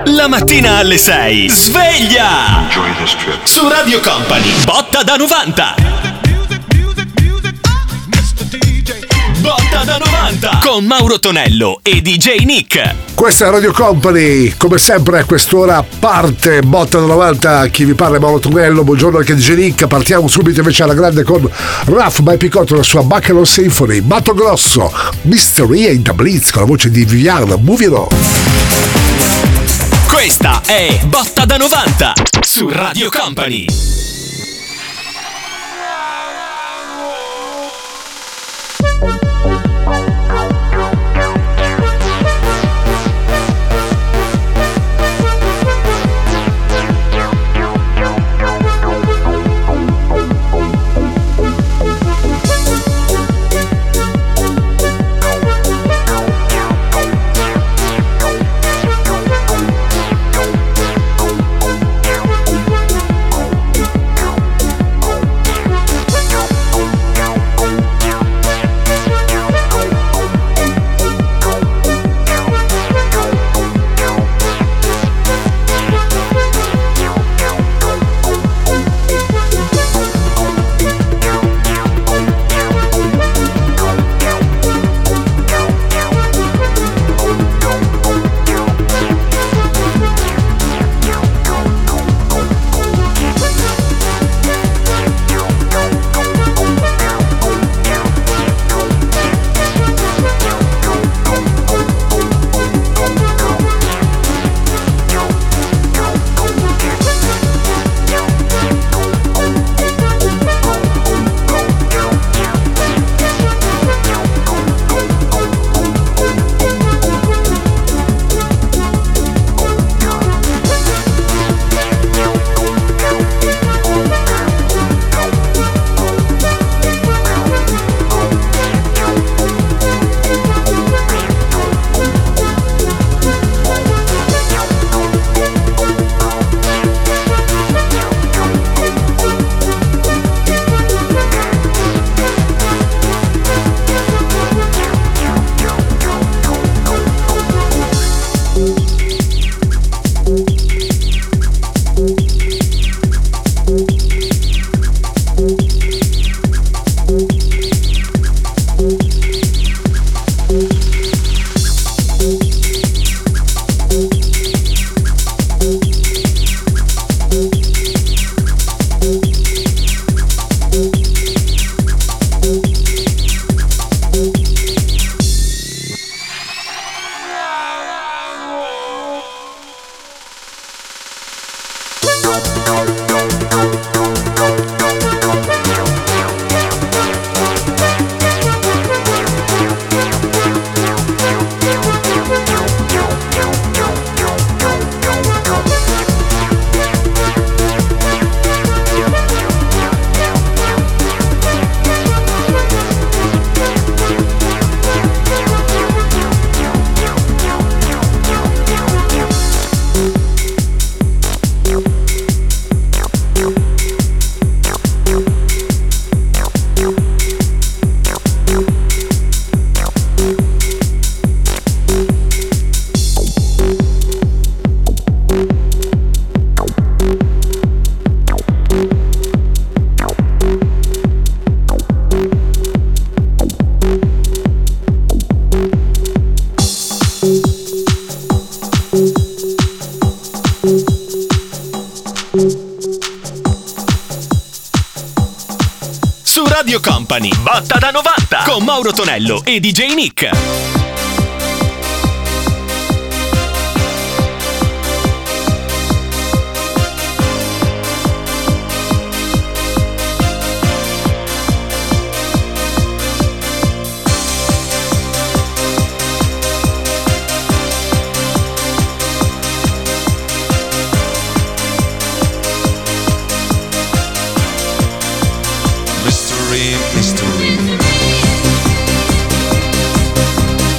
La mattina alle 6. Sveglia! Su Radio Company. Botta da 90. Botta da 90. Con Mauro Tonello e DJ Nick. Questa è Radio Company, come sempre a quest'ora parte Botta da 90, chi vi parla è Mauro Tonello, buongiorno anche DJ Nick. Partiamo subito invece alla grande con Raf by Picotto, la sua Bacchanal Symphony, Mato Grosso, Mystery in the Blitz con la voce di Viviana, Moving On. Questa è Botta da 90 su Radio Company. Radio Company, Botta da 90 con Mauro Tonello e DJ Nick. Mystery.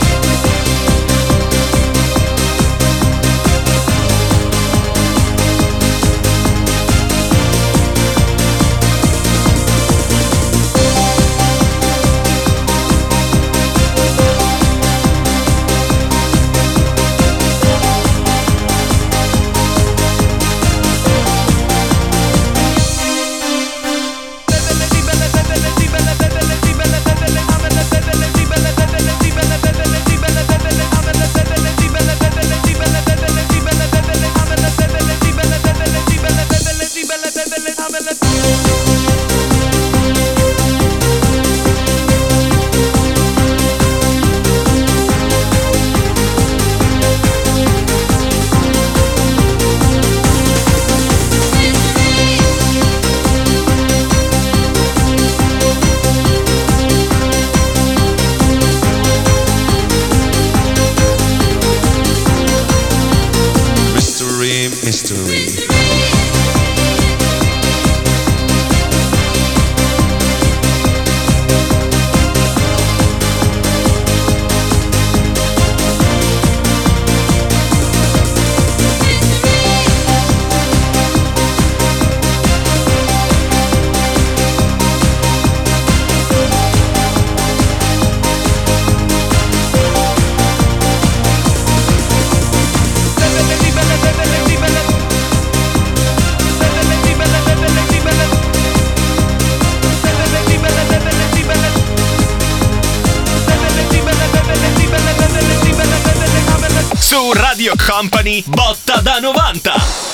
Radio Company, botta da 90.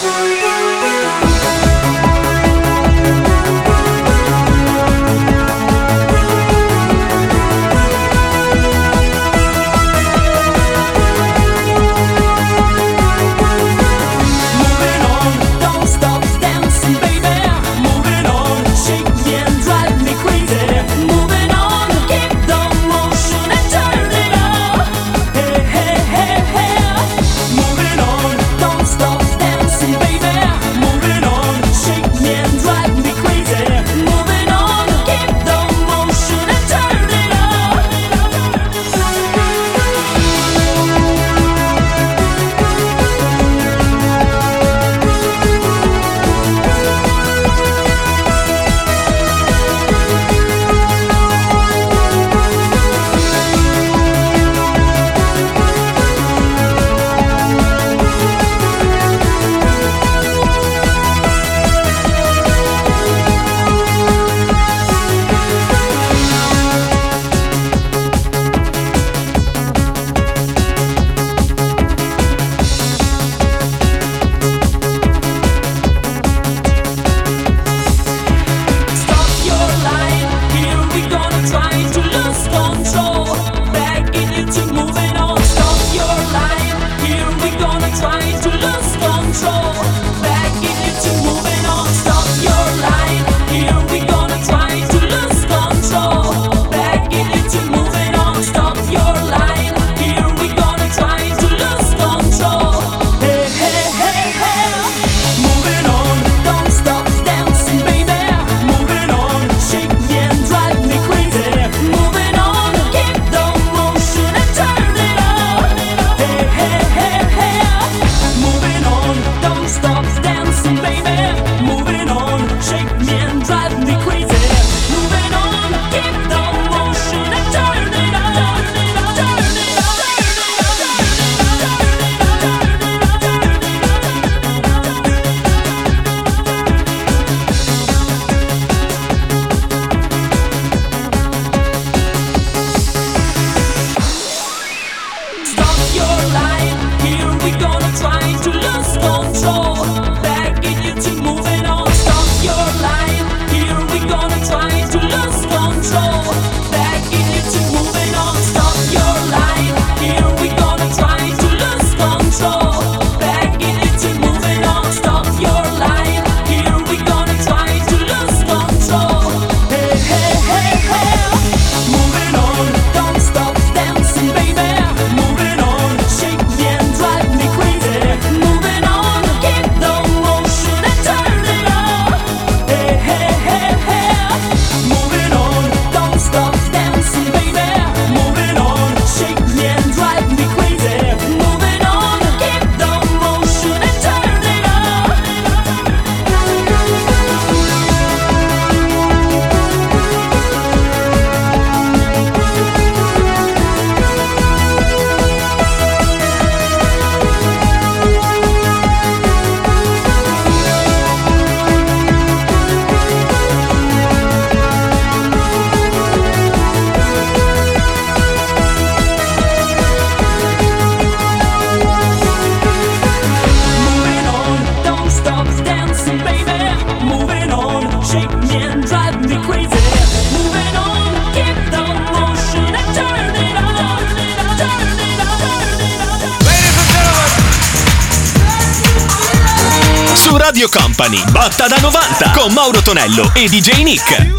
Su Radio Company, botta da 90 con Mauro Tonello e DJ Nick.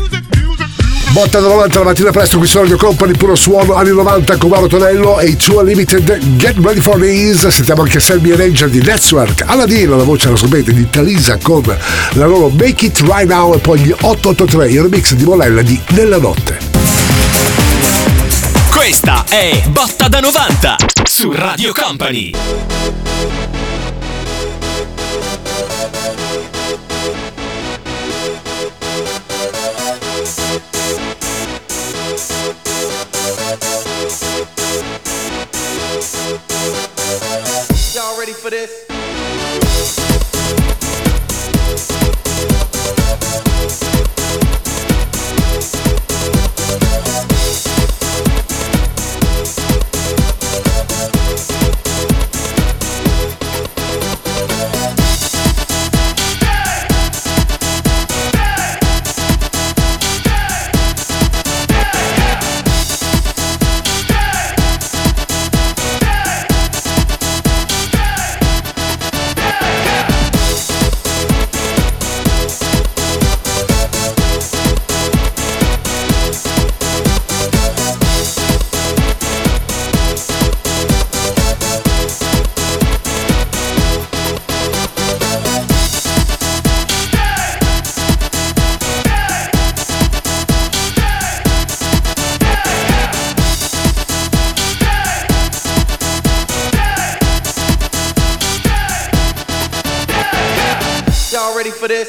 Botta da 90 la mattina presto qui su Radio Company, puro suono anni 90 con Mauro Tonello e i suoi Limited. Get ready for this. Sentiamo anche Selby e Ranger di Network, Aladino, la voce, la sapete, di Talisa con la loro Make It Right Now, e poi gli 883, il remix di Molella di Nella Notte. Questa è Botta da 90 su Radio Company. Y'all ready for this? ready for this?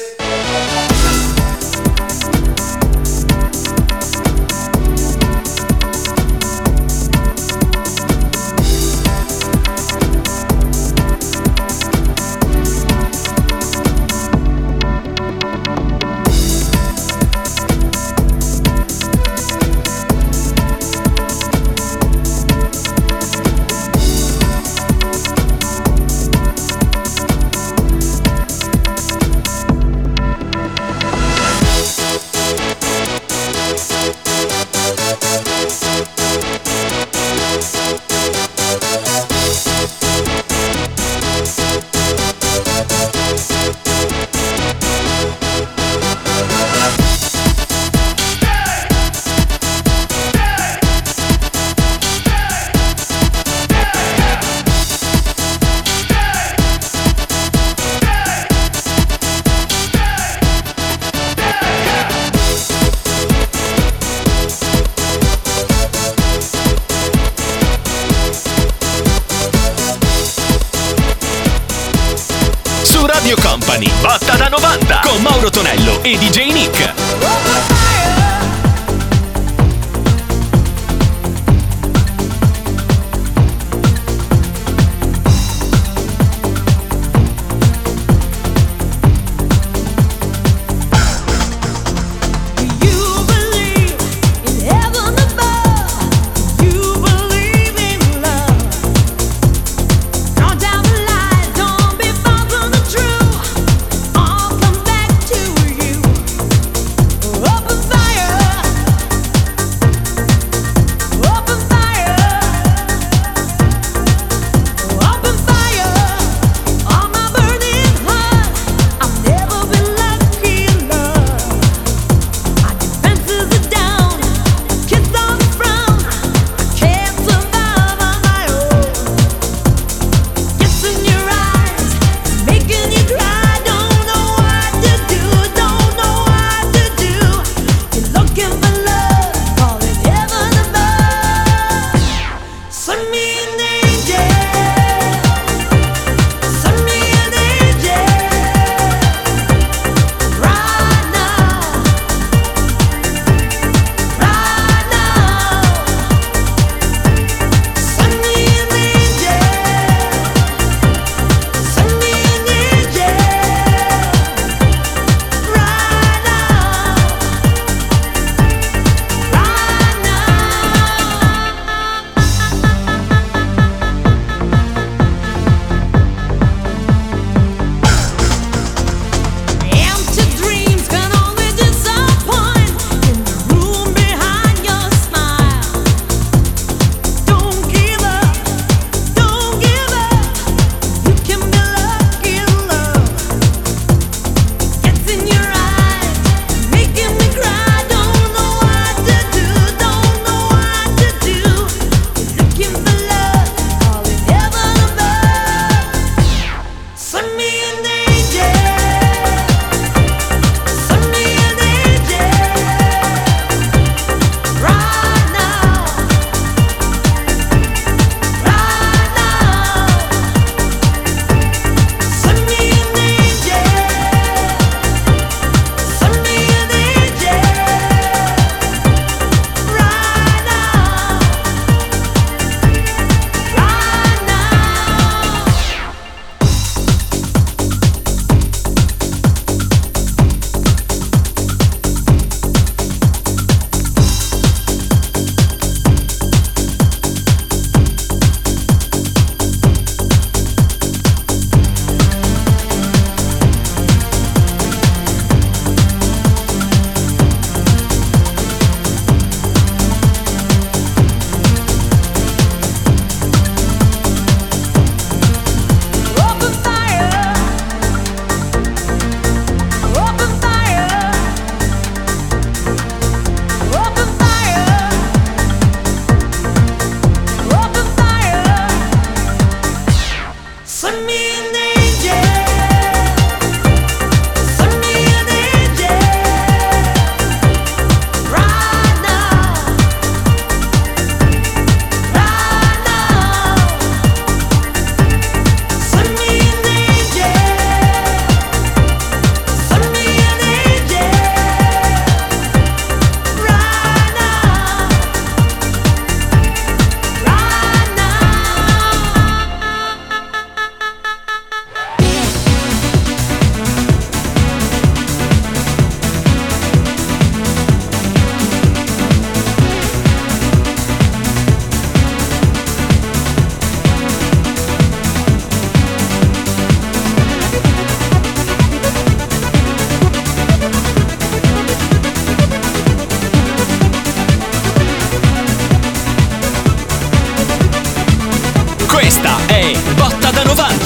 Radio Company, botta da 90 con Mauro Tonello e DJ Nick.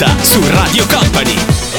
su Radio Company.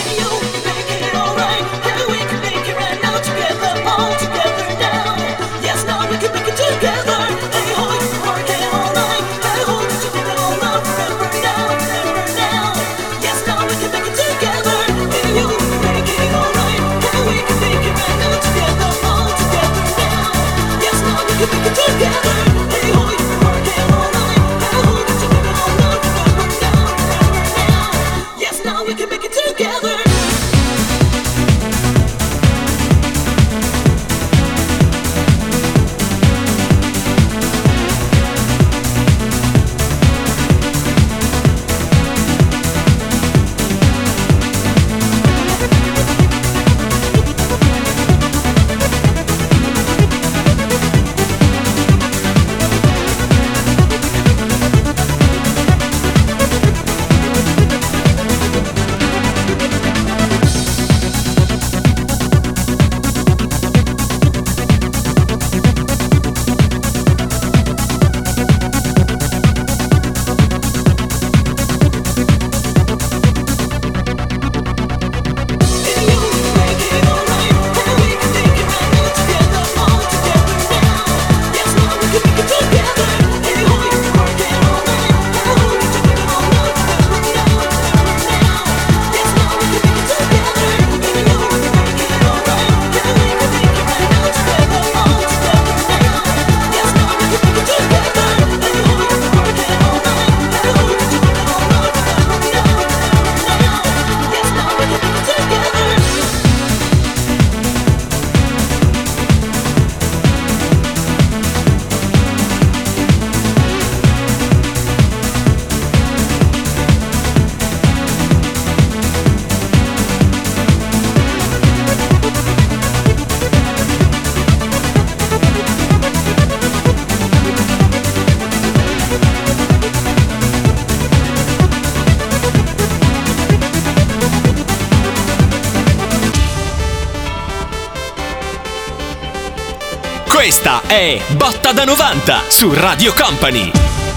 Questa è Botta da 90 su Radio Company.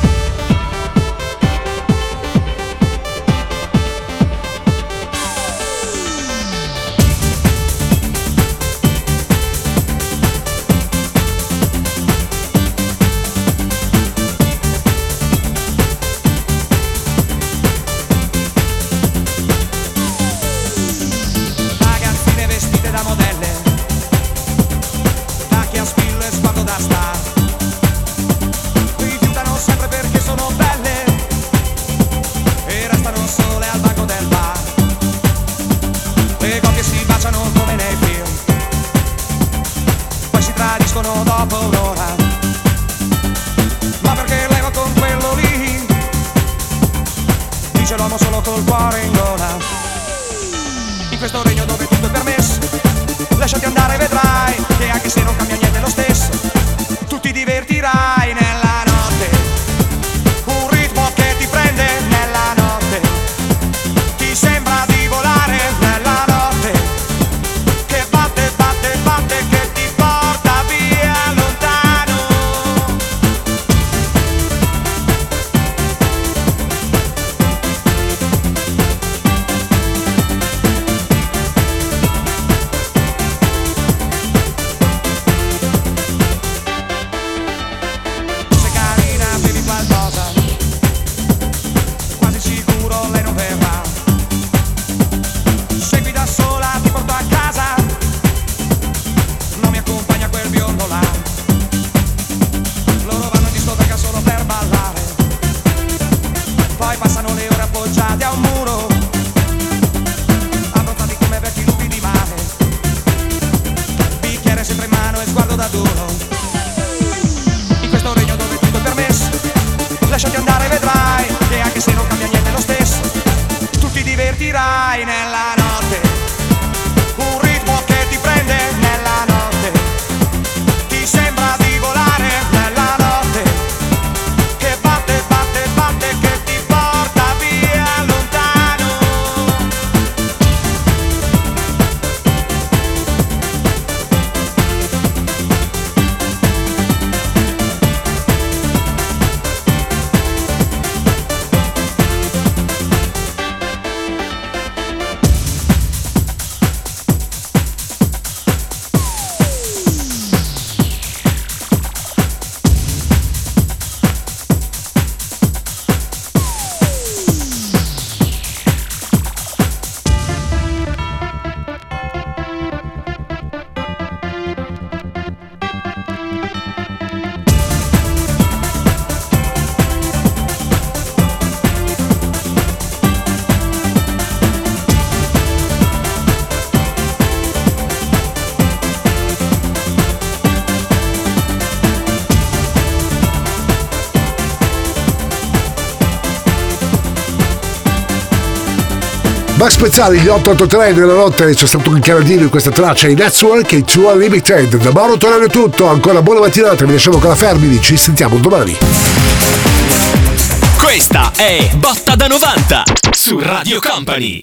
Ragazzine vestite da modelle, tacchi a spillo e sguardo da star, rifiutano sempre perché sono belle e restano sole al banco del bar. Le coppie si baciano come nei film, poi si tradiscono dopo un'ora. Ma perché leva con quello lì? Dice l'uomo solo col cuore in gola. In questo regno dove tutto è permesso, lasciati andare e vedrai che anche se non cambia niente è lo stesso, tu ti divertirai nella notte. Un ritmo che ti prende nella notte, ti sembra di volare nella notte, che batte, batte, batte, che ti porta via lontano. Se carina bevi qualcosa, quasi sicuro lei non verrà. Segui da sola, ti porto a casa, non mi accompagna quel biondo là. Loro vanno in discoteca solo per ballare, poi passano le ore appoggiati a un muro, abbronzati come vecchi lupi di mare, bicchiere sempre in mano e sguardo da duro. In questo regno dove tutto è permesso, lasciati andare e vedrai che anche se non cambia niente è lo stesso, tu ti divertirai nella notte. Un ritmo che ti prende nella notte, ti sembra di volare nella notte, che batte, batte, batte, che ti porta via lontano. Max Pezzali, gli 883 nella notte, c'è stato un canadino in questa traccia, i Network e Two Unlimited. Da Mauro Tonello è tutto, ancora buona mattinata, vi lasciamo con la Fermini, ci sentiamo domani. Questa è Botta da 90 su Radio Company.